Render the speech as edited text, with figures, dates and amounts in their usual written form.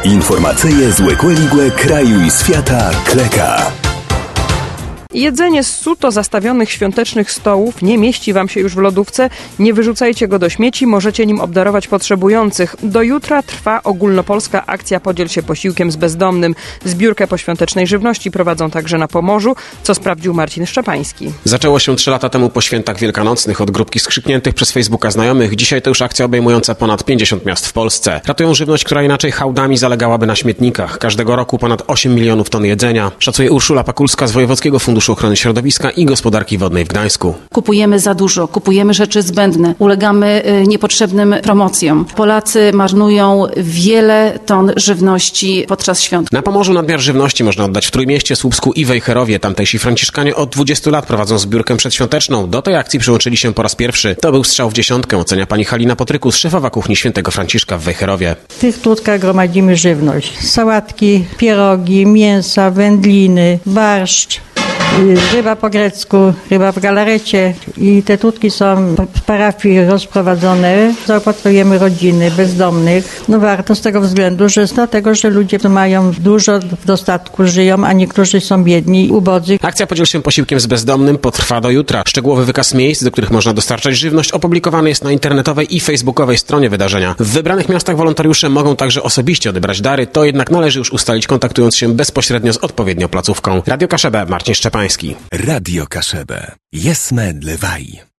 Informacyje z Łekłe kraju i świata Kleka. Jedzenie z suto zastawionych świątecznych stołów nie mieści Wam się już w lodówce. Nie wyrzucajcie go do śmieci, możecie nim obdarować potrzebujących. Do jutra trwa ogólnopolska akcja Podziel się posiłkiem z bezdomnym. Zbiórkę poświątecznej żywności prowadzą także na Pomorzu, co sprawdził Marcin Szczepański. Zaczęło się 3 lata temu po świętach wielkanocnych od grupki skrzykniętych przez Facebooka znajomych. Dzisiaj to już akcja obejmująca ponad 50 miast w Polsce. Ratują żywność, która inaczej hałdami zalegałaby na śmietnikach. Każdego roku ponad 8 milionów ton jedzenia. Szacuje Urszula Pakulska z Wojewódzkiego Funduszu Ochrony Środowiska i Gospodarki Wodnej w Gdańsku. Kupujemy za dużo, kupujemy rzeczy zbędne, ulegamy niepotrzebnym promocjom. Polacy marnują wiele ton żywności podczas świąt. Na Pomorzu nadmiar żywności można oddać w Trójmieście, Słupsku i Wejherowie. Tamtejsi franciszkanie od 20 lat prowadzą zbiórkę przedświąteczną. Do tej akcji przyłączyli się po raz pierwszy. To był strzał w dziesiątkę, ocenia pani Halina Potrykus, szefowa kuchni Świętego Franciszka w Wejherowie. W tych tutkach gromadzimy żywność. Sałatki, pierogi, mięsa, wędliny, barszcz. Ryba po grecku, ryba w galarecie i te tutki są w parafii rozprowadzone. Zaopatrujemy rodziny bezdomnych. Warto z tego względu, że dlatego, że ludzie mają dużo w dostatku, żyją, a niektórzy są biedni i ubodzy. Akcja Podziel się posiłkiem z bezdomnym potrwa do jutra. Szczegółowy wykaz miejsc, do których można dostarczać żywność, opublikowany jest na internetowej i facebookowej stronie wydarzenia. W wybranych miastach wolontariusze mogą także osobiście odebrać dary, to jednak należy już ustalić, kontaktując się bezpośrednio z odpowiednią placówką. Radio Kaszebę, Marcin Szczepański. Radio Kaszebę. Jesme dlewaj.